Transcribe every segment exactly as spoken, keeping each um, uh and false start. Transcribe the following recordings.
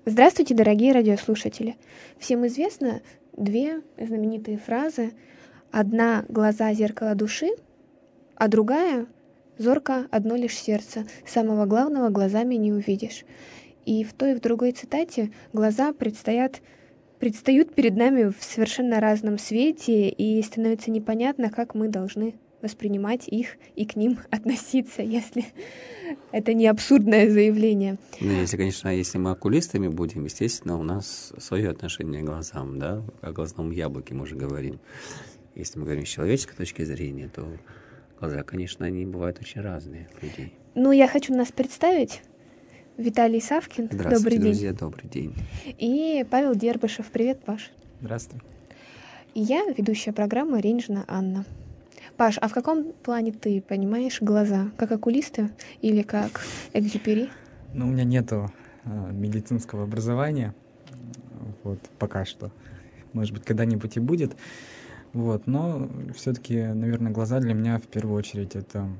Здравствуйте, дорогие радиослушатели! Всем известно две знаменитые фразы. Одна — «глаза — зеркало души», а другая — «зорко одно лишь сердце, самого главного глазами не увидишь». И в той и в другой цитате глаза предстоят, предстают перед нами в совершенно разном свете, и становится непонятно, как мы должны воспринимать их и к ним относиться, если это не абсурдное заявление. Ну, если, конечно, если мы окулистами будем, естественно, у нас свое отношение к глазам, да, о глазном яблоке мы уже говорим. Если мы говорим с человеческой точки зрения, то глаза, конечно, они бывают очень разные у людей. Ну, я хочу нас представить. Виталий Савкин, Здравствуйте, добрый друзья, день. добрый день. И Павел Дербышев. Привет, Паш. Здравствуй. И я, ведущая программы Ренжина Анна. Паш, а в каком плане ты понимаешь глаза? Как окулисты или как Экзюпери? Ну, у меня нету э, медицинского образования, вот, пока что. Может быть, когда-нибудь и будет. Вот, но все-таки, наверное, глаза для меня в первую очередь это,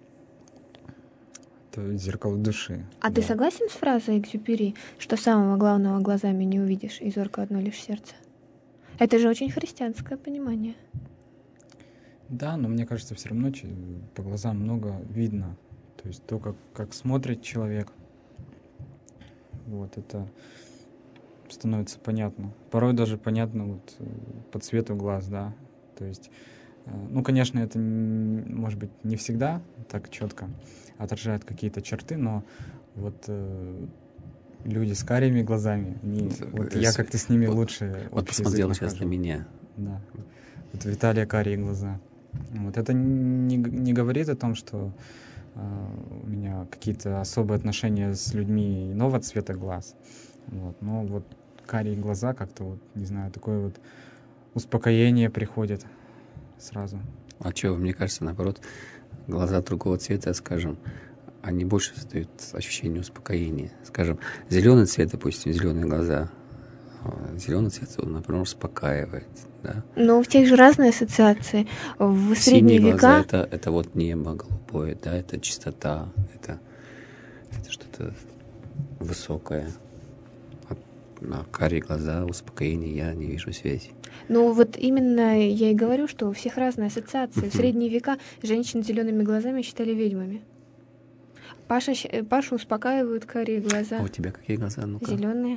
это зеркало души. А да. ты согласен с фразой Экзюпери, что самого главного глазами не увидишь, и зорко одно лишь сердце? Это же очень христианское понимание. Да, но мне кажется, все равно по глазам много видно. То есть то, как, как смотрит человек, вот это становится понятно. Порой даже понятно вот по цвету глаз, да. То есть, ну, конечно, это, может быть, не всегда так четко отражает какие-то черты, но вот э, люди с карими глазами, они, вот я как-то с ними вот, лучше вот посмотрел сейчас на меня. Да. Вот у Виталия карие глаза. Вот это не, не говорит о том, что э, у меня какие-то особые отношения с людьми иного цвета глаз. Вот. Но вот карие глаза как-то, вот, не знаю, такое вот успокоение приходит сразу. А что, мне кажется, наоборот, глаза другого цвета, скажем, они больше создают ощущение успокоения. Скажем, зеленый цвет, допустим, зеленые глаза, зеленый цвет, он, например, успокаивает. Да? Но у всех же разные ассоциации. В средние Синие века... глаза это, это вот небо голубое, да, это чистота, это, это что-то высокое. А на карие глаза, успокоение, я не вижу связи. Ну вот именно я и говорю, что у всех разные ассоциации. В средние века женщин с зелеными глазами считали ведьмами. Паша, Пашу успокаивают карие глаза. А у тебя какие глаза? Ну-ка. Зеленые.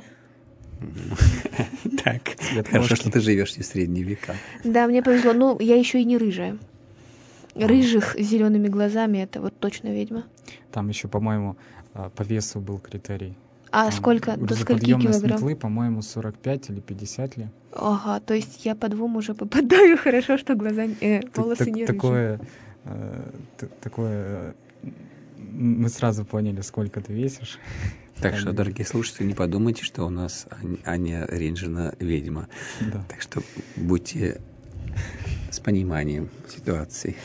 Так, хорошо, что ты живешь не в средние века. Да, мне повезло. Ну, я еще и не рыжая. Рыжих с зелеными глазами — это вот точно ведьма. Там еще, по-моему, по весу был критерий. А сколько? До скольки килограмм? Метлы, по-моему, сорок пять или пятьдесят ли. Ага, то есть я по двум уже попадаю. Хорошо, что глаза, э, волосы не рыжие. Такое, э, такое, мы сразу поняли, сколько ты весишь. Так что, дорогие слушатели, не подумайте, что у нас Аня Ренжина ведьма. Да. Так что будьте с пониманием ситуации.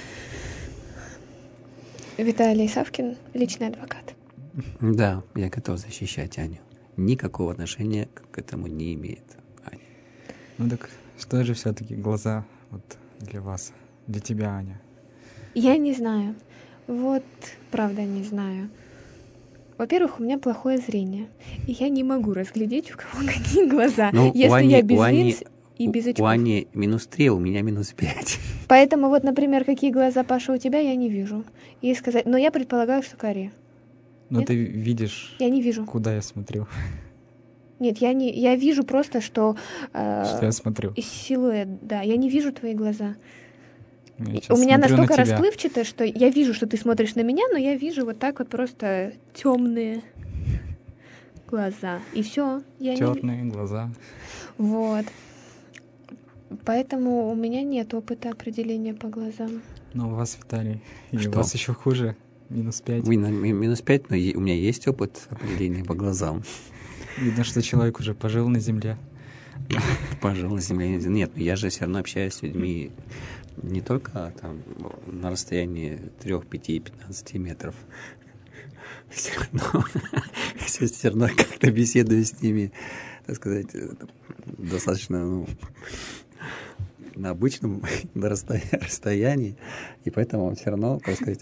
Виталий Савкин, личный адвокат. Да, я готов защищать Аню. Никакого отношения к этому не имеет Аня. Ну так что же все-таки глаза вот для вас, для тебя, Аня? Я не знаю. Вот, правда, не знаю. Во-первых, у меня плохое зрение, и я не могу разглядеть, у кого какие глаза. Ну, если Ани, я без Ани, линз и без очков. У Ани минус три, у меня минус пять. Поэтому вот, например, какие глаза, Паша, у тебя, я не вижу. И сказать, но я предполагаю, что карие. Но Нет? ты видишь, я не вижу. Куда я смотрю. Нет, я не, я вижу просто, что, э, что я смотрю. Силуэт, да, я не вижу твои глаза. Я У меня настолько на расплывчато, что я вижу, что ты смотришь на меня, но я вижу вот так вот просто темные глаза. И все. Черные не... глаза. Вот. Поэтому у меня нет опыта определения по глазам. Но у вас, Виталий, и что? У вас еще хуже. Минус пять. Минус пять, но у меня есть опыт определения по глазам. Видно, что человек уже пожил на земле. Пожил на земле. Нет, я же все равно общаюсь с людьми не только там на расстоянии трех, пяти, пятнадцати метров. Все равно, все равно как-то беседую с ними, так сказать, достаточно, ну, на обычном расстоянии, и поэтому все равно, так сказать,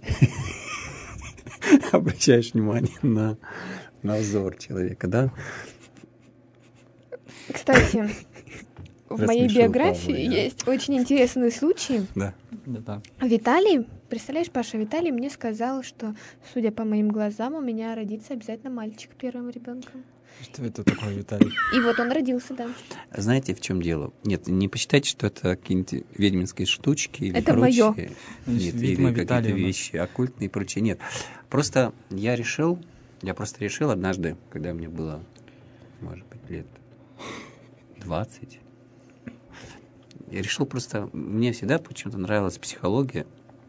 обращаешь внимание на, на взор человека, да? Кстати, в моей Рассмешил биографии Павла, я. есть очень интересный случай. Да. Да-да. Виталий, представляешь, Паша, Виталий мне сказал, что, судя по моим глазам, у меня родится обязательно мальчик первым ребенком. Что это такое, Виталий? И вот он родился, да. Знаете, в чем дело? Нет, не посчитайте, что это какие-нибудь ведьминские штучки или Это прочие. моё. Нет, Значит, или видимо, какие-то Виталий у нас. вещи оккультные и прочее. Нет. Просто я решил, я просто решил однажды, когда мне было, может быть, лет двадцать, я решил просто, мне всегда почему-то нравилась психология.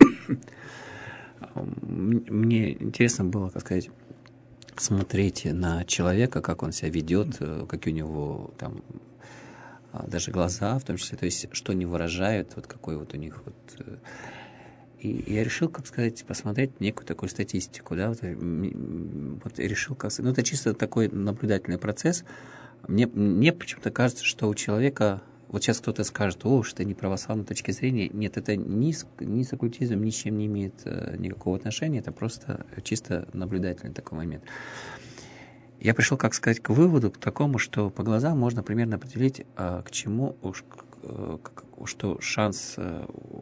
Мне интересно было, как сказать, смотреть на человека, как он себя ведет, какие у него там даже глаза, в том числе, то есть что они выражают, вот какой вот у них вот. И я решил, как сказать, посмотреть некую такую статистику, да, вот, вот решил, как сказать, ну это чисто такой наблюдательный процесс. Мне, мне почему-то кажется, что у человека, вот сейчас кто-то скажет, о, что это не православной точки зрения. Нет, это ни с, ни с оккультизмом ни с чем не имеет э, никакого отношения, это просто чисто наблюдательный такой момент. Я пришел, как сказать, к выводу, к такому, что по глазам можно примерно определить, э, к чему, уж, э, к, что шанс э,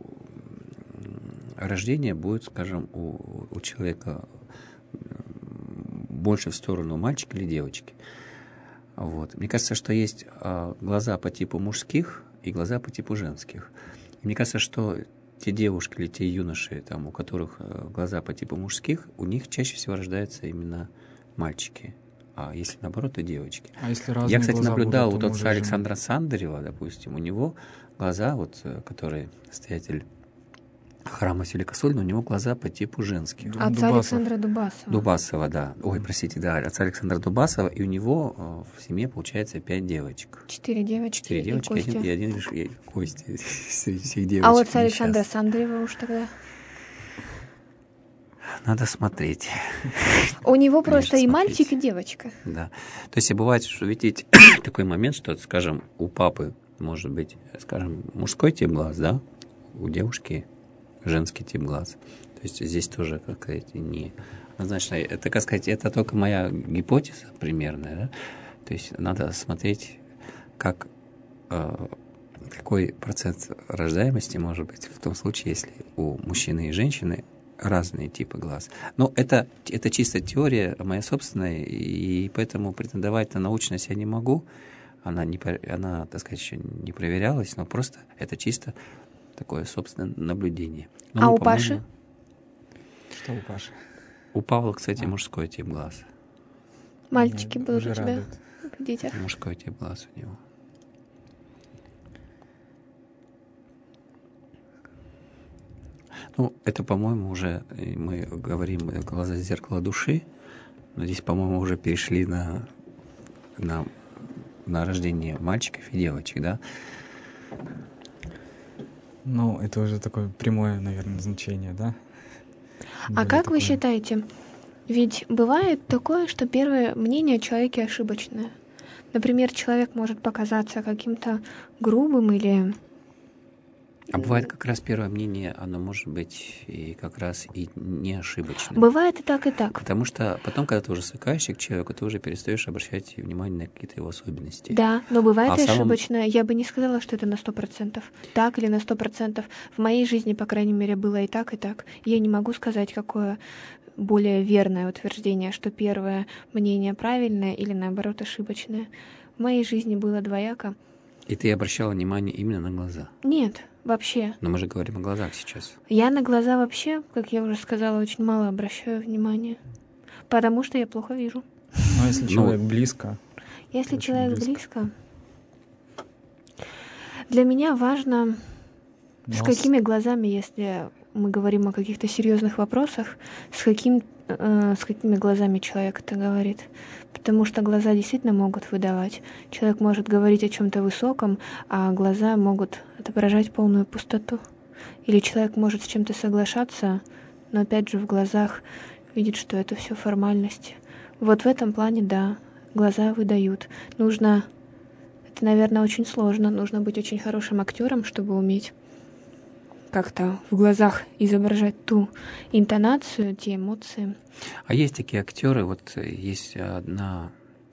рождения будет, скажем, у, у человека больше в сторону мальчика или девочки. Вот. Мне кажется, что есть а, глаза по типу мужских и глаза по типу женских. И мне кажется, что те девушки или те юноши, там, у которых а, глаза по типу мужских, у них чаще всего рождаются именно мальчики. А если наоборот, то девочки. А если разные Я, кстати, глаза наблюдал будут вот у от мужа и жены? Александра Сандарева, допустим, у него глаза, вот, который настоятель храма Великосольного, у него глаза по типу женских. Ду- Отца Дубасов. Александра Дубасова. Дубасова, да. Ой, простите, да, отца Александра Дубасова, и у него э, в семье получается пять девочек. Четыре девочки Четыре и девочки, Костя. один, и один лишь и Костя среди всех девочек. А вот отца Александра несчастных. Сандарева уж тогда. Надо смотреть. У него просто Конечно, и смотреть. мальчик, и девочка. Да. То есть и бывает, что видите, такой момент, что, скажем, у папы может быть, скажем, мужской тип глаз, да, у девушки женский тип глаз. То есть здесь тоже, как сказать, не однозначно. Это, как сказать, это только моя гипотеза примерная, да. То есть надо смотреть, как, э, какой процент рождаемости может быть в том случае, если у мужчины и женщины разные типы глаз. Но это, это чисто теория моя собственная, и поэтому претендовать на научность я не могу. Она, не, она, так сказать, еще не проверялась, но просто это чисто такое собственное наблюдение. Но А мы, у Паши? Что у Паши? У Павла, кстати, А. мужской тип глаз. Мальчики Меня будут уже у тебя радует. в детях. Мужской тип глаз у него. Ну, это, по-моему, уже мы говорим глаза зеркало души, но здесь, по-моему, уже перешли на, на, на рождение мальчиков и девочек, да? Ну, это уже такое прямое, наверное, значение, да? А Более как такое. вы считаете, ведь бывает такое, что первое мнение о человеке ошибочное. Например, человек может показаться каким-то грубым или... А бывает как раз первое мнение, оно может быть и как раз и не ошибочным. Бывает и так, и так. Потому что потом, когда ты уже свыкаешься к человеку, ты уже перестаешь обращать внимание на какие-то его особенности. Да, но бывает А и самым- ошибочное. Я бы не сказала, что это на сто процентов. Так или на сто процентов. В моей жизни, по крайней мере, было и так, и так. Я не могу сказать, какое более верное утверждение, что первое мнение правильное или, наоборот, ошибочное. В моей жизни было двояко. И ты обращала внимание именно на глаза. Нет, вообще. Но мы же говорим о глазах сейчас. Я на глаза вообще, как я уже сказала, очень мало обращаю внимания. Потому что я плохо вижу. Ну, если Ну, человек близко, Если Очень человек близко. близко, для меня важно, с нос. какими глазами, если мы говорим о каких-то серьезных вопросах, с, каким, э, с какими глазами человек это говорит. Потому что глаза действительно могут выдавать. Человек может говорить о чем-то высоком, а глаза могут отображать полную пустоту. Или человек может с чем-то соглашаться, но опять же в глазах видит, что это все формальность. Вот в этом плане, да, глаза выдают. Нужно, это, наверное, очень сложно. Нужно быть очень хорошим актером, чтобы уметь как-то в глазах изображать ту интонацию, те эмоции. А есть такие актеры, вот есть одна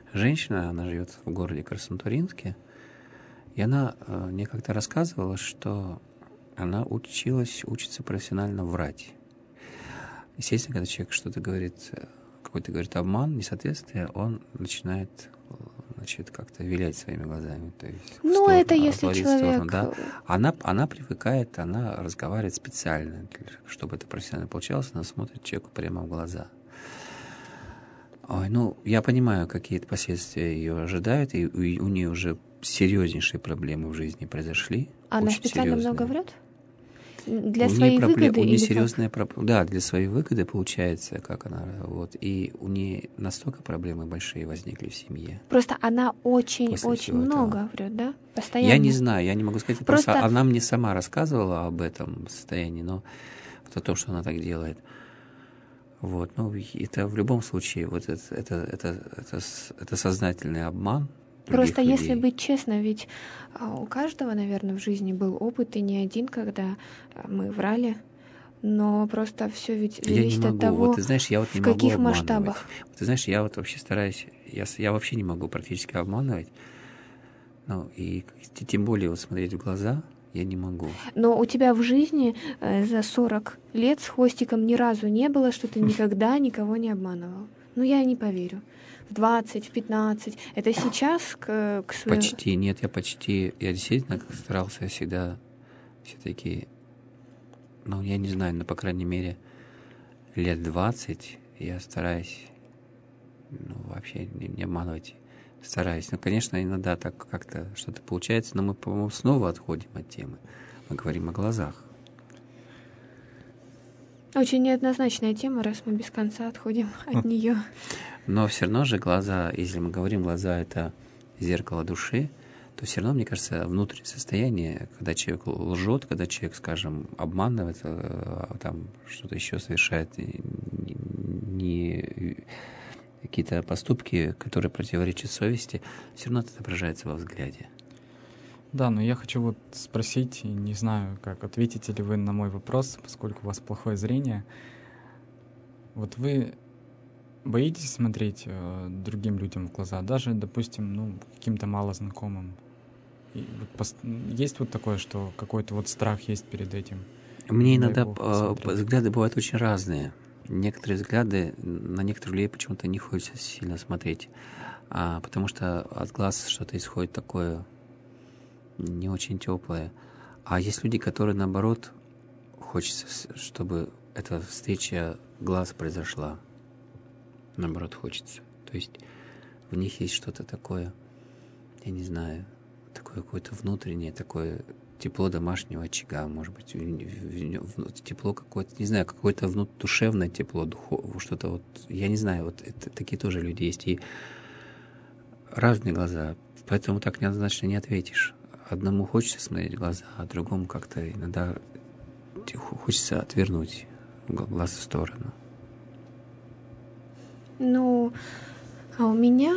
женщина, она живет в городе Красноторинске, и она э, мне как-то рассказывала, что она училась, учится профессионально врать. Естественно, когда человек что-то говорит, какой-то говорит обман, несоответствие, он начинает, значит, как-то вилять своими глазами. То есть Ну, сторону, это если отводить в человек... сторону, да. Она, она привыкает, она разговаривает специально, чтобы это профессионально получалось, она смотрит человеку прямо в глаза. Ой, ну, я понимаю, какие-то последствия ее ожидают, и у, у нее уже серьезнейшие проблемы в жизни произошли. Она специально серьезные. много врет? Для у своей проблем, выгоды у нее или серьезная проблема. Да, для своей выгоды получается, как она, вот, и у нее настолько проблемы большие возникли в семье. Просто она очень-очень много этого. врет, да? Постоянно. Я не знаю, я не могу сказать. Просто... Просто она мне сама рассказывала об этом состоянии, но вот о том, что она так делает. Вот, ну, это в любом случае, вот это, это, это, это, это сознательный обман. Просто людей. если быть честно, ведь у каждого, наверное, в жизни был опыт, и не один, когда мы врали, но просто все ведь зависит от того, вот, ты знаешь, я вот не в могу каких обманывать. масштабах. Вот, ты знаешь, я вот вообще стараюсь, я, я вообще не могу практически обманывать, ну, и тем более вот смотреть в глаза я не могу. Но у тебя в жизни э, за сорок лет с хвостиком ни разу не было, что ты никогда никого не обманывал. Ну, я не поверю. В двадцать, в пятнадцать. Это сейчас к, к своему... Почти, нет, я почти... Я действительно старался всегда все-таки... Ну, я не знаю, но, по крайней мере, лет двадцать я стараюсь, ну, вообще не, не обманывать. Стараюсь. Ну, конечно, иногда так как-то что-то получается, но мы, по-моему, снова отходим от темы. Мы говорим о глазах. Очень неоднозначная тема, раз мы без конца отходим от нее. Но все равно же глаза, если мы говорим, глаза — это зеркало души, то все равно, мне кажется, внутреннее состояние, когда человек лжет, когда человек, скажем, обманывает, там что-то еще совершает, не какие-то поступки, которые противоречат совести, все равно это отображается во взгляде. Да, но я хочу вот спросить, не знаю, как ответите ли вы на мой вопрос, поскольку у вас плохое зрение. Вот вы боитесь смотреть э, другим людям в глаза, даже, допустим, ну, каким-то малознакомым? И вот пост... Есть вот такое, что какой-то вот страх есть перед этим? Мне иногда э, взгляды бывают очень разные. Некоторые взгляды, на некоторых людей почему-то не хочется сильно смотреть, а, потому что от глаз что-то исходит такое не очень теплое. А есть люди, которые, наоборот, хочется, чтобы эта встреча глаз произошла. Наоборот, хочется. То есть в них есть что-то такое, я не знаю, такое какое-то внутреннее, такое тепло домашнего очага, может быть, тепло какое-то, не знаю, какое-то внут, душевное тепло, духовное, что-то вот, я не знаю, вот это, такие тоже люди есть, и разные глаза, поэтому так неоднозначно не ответишь. Одному хочется смотреть в глаза, а другому как-то иногда хочется отвернуть глаз в сторону. Ну, а у меня,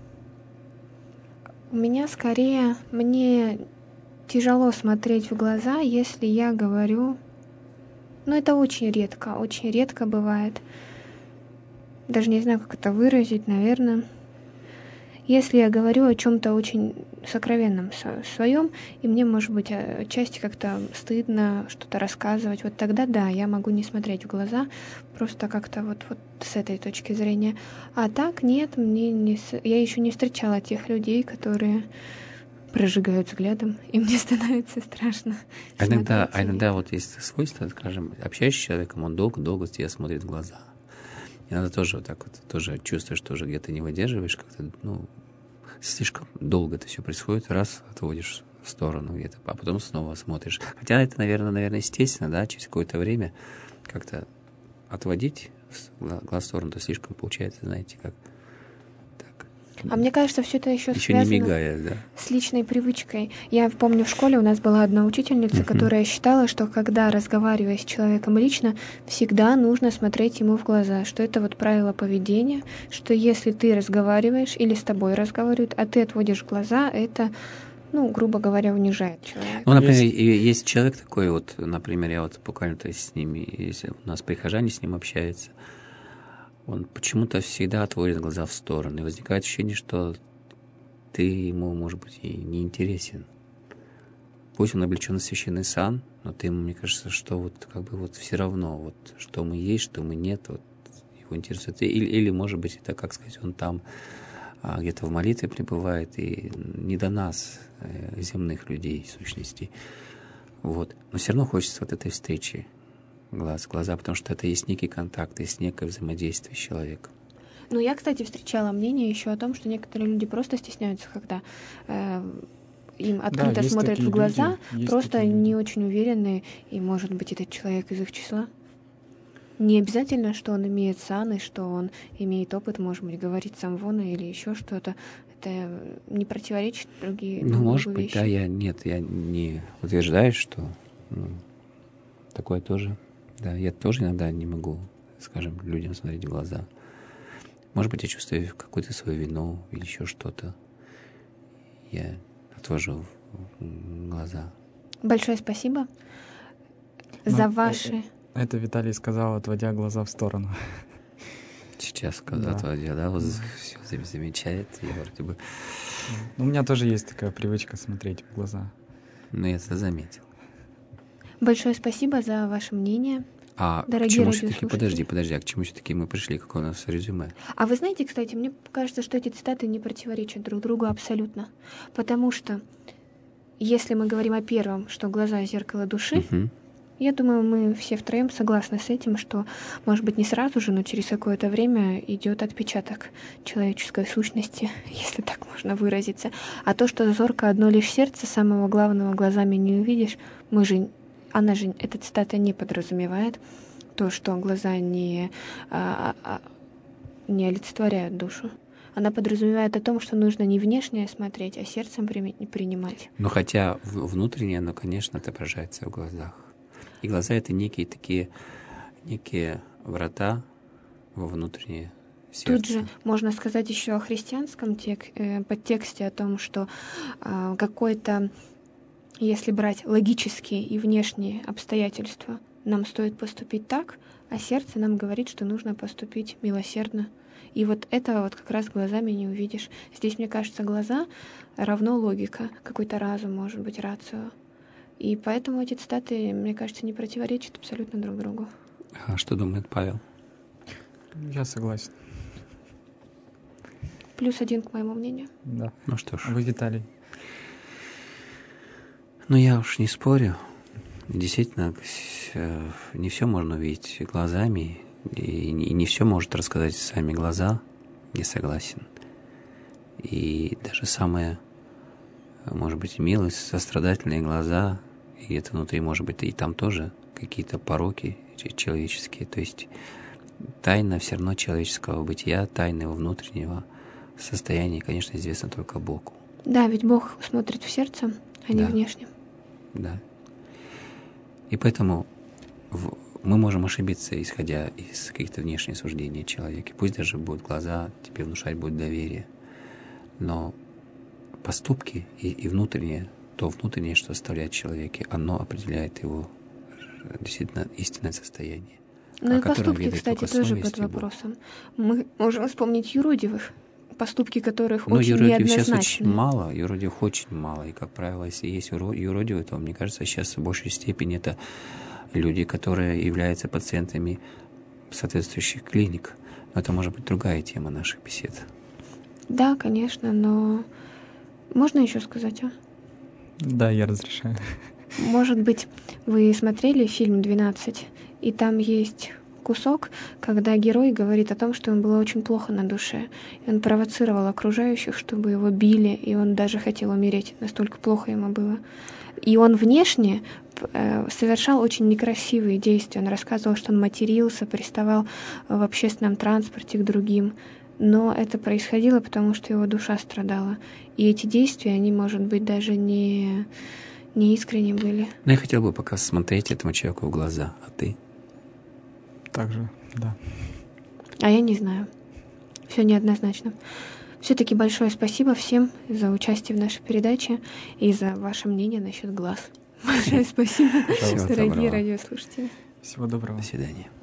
у меня скорее, мне тяжело смотреть в глаза, если я говорю, ну, это очень редко, очень редко бывает. Даже не знаю, как это выразить, наверное. Если я говорю о чем-то очень сокровенном своем, и мне, может быть, отчасти как-то стыдно что-то рассказывать, вот тогда, да, я могу не смотреть в глаза, просто как-то вот, вот с этой точки зрения. А так, нет, мне не, я еще не встречала тех людей, которые прожигают взглядом, и мне становится страшно. А иногда, а иногда вот есть свойство, скажем, общаешься с человеком, он долго-долго тебя смотрит в глаза. Иногда тоже вот так вот, тоже чувствуешь, тоже где-то не выдерживаешь, как-то, ну, слишком долго это все происходит, раз отводишь в сторону где-то, а потом снова смотришь. Хотя это, наверное, наверное, естественно, да, через какое-то время как-то отводить глаз в сторону, то слишком получается, знаете, как так. А мне кажется, все это еще, еще связано не мигая, да? с личной привычкой. Я помню, в школе у нас была одна учительница, uh-huh. которая считала, что когда разговаривая с человеком лично, всегда нужно смотреть ему в глаза, что это вот правило поведения, что если ты разговариваешь или с тобой разговаривают, а ты отводишь глаза, это, ну, грубо говоря, унижает человека. Ну, например, есть, есть человек такой, вот, например, я вот буквально то есть с ними, если у нас прихожане с ним общаются, он почему-то всегда отводит глаза в сторону. И возникает ощущение, что ты ему, может быть, и не интересен. Пусть он облечен в священный сан, но ты ему, мне кажется, что вот как бы вот все равно, вот что мы есть, что мы нет, вот его интересует. Или, или может быть, это, как сказать, он там а, где-то в молитве пребывает, и не до нас, э, земных людей, сущностей. Вот. Но все равно хочется вот этой встречи глаз в глаза, потому что это есть некий контакт, есть некое взаимодействие с человеком. Ну, я, кстати, встречала мнение еще о том, что некоторые люди просто стесняются, когда э, им открыто Да, смотрят в глаза, люди, просто не очень уверенные, и, может быть, этот человек из их числа. Не обязательно, что он имеет сан, и что он имеет опыт, может быть, говорить самвона или еще что-то. Это не противоречит другие Ну, может быть, вещи. да, я нет, я не утверждаю, что ну, такое тоже. Да, я тоже иногда не могу, скажем, людям смотреть в глаза. Может быть, я чувствую какую-то свою вину или еще что-то. Я отвожу глаза. Большое спасибо Но за ваши... Это Виталий сказал, отводя глаза в сторону. Сейчас, когда Да. отводя, да, вот все замечает, я вроде бы... Ну, у меня тоже есть такая привычка смотреть в глаза. Ну, я это заметил. Большое спасибо за ваше мнение. А Дорогие к чему все-таки, радиослушатели. подожди, подожди, а к чему все-таки мы пришли, какое у нас резюме? А вы знаете, кстати, мне кажется, что эти цитаты не противоречат друг другу абсолютно. Потому что, если мы говорим о первом, что глаза — зеркало души, Угу. я думаю, мы все втроем согласны с этим, что, может быть, не сразу же, но через какое-то время идет отпечаток человеческой сущности, если так можно выразиться. А то, что зорко одно лишь сердце, самого главного глазами не увидишь, мы же, она же, эта цитата не подразумевает то, что глаза не, а, а, не олицетворяют душу. Она подразумевает о том, что нужно не внешнее смотреть, а сердцем при, принимать. Но хотя в- внутреннее, оно, конечно, отображается в глазах. И глаза — это некие такие, некие врата во внутреннее сердце. Тут же можно сказать еще о христианском тек, э, подтексте, о том, что э, какой-то, если брать логические и внешние обстоятельства, нам стоит поступить так, а сердце нам говорит, что нужно поступить милосердно. И вот это вот как раз глазами не увидишь. Здесь, мне кажется, глаза равно логика, какой-то разум, может быть, рацио. И поэтому эти цитаты, мне кажется, не противоречат абсолютно друг другу. А что думает Павел? Я согласен. Плюс один к моему мнению. Да. Ну что ж. А вы, Виталий? Ну, я уж не спорю. Действительно, не все можно увидеть глазами, и не все может рассказать сами глаза. Я согласен. И даже самые, может быть, милые, сострадательные глаза, и это внутри, может быть, и там тоже какие-то пороки человеческие. То есть тайна все равно человеческого бытия, тайна его внутреннего состояния, конечно, известна только Богу. Да, ведь Бог смотрит в сердце, а не Да. внешне. Да. И поэтому в, мы можем ошибиться, исходя из каких-то внешних суждений о человеке. Пусть даже будут глаза, тебе внушать будет доверие. Но поступки и, и внутреннее, то внутреннее, что оставляет в человеке, оно определяет его действительно истинное состояние. Ну о и котором поступки, ведает кстати, только тоже совесть под и Бог. вопросом. Мы можем вспомнить юродивых, поступки которых Но очень юродивых сейчас неоднозначны. очень мало, юродивых очень мало. И, как правило, если есть юро- юродивые, то, мне кажется, сейчас в большей степени это люди, которые являются пациентами соответствующих клиник. Но это может быть другая тема наших бесед. Да, конечно, но можно еще сказать, а? Да, я разрешаю. Может быть, вы смотрели фильм «двенадцать», и там есть кусок, когда герой говорит о том, что ему было очень плохо на душе. И он провоцировал окружающих, чтобы его били, и он даже хотел умереть, настолько плохо ему было. И он внешне э, совершал очень некрасивые действия. Он рассказывал, что он матерился, приставал в общественном транспорте к другим. Но это происходило, потому что его душа страдала. И эти действия, они, может быть, даже не, не искренне были. Но я хотел бы пока смотреть этому человеку в глаза. А ты? Также, да. А я не знаю. Все неоднозначно. Все-таки большое спасибо всем за участие в нашей передаче и за ваше мнение насчет глаз. Большое спасибо, Всего дорогие доброго. радиослушатели. Всего доброго. До свидания.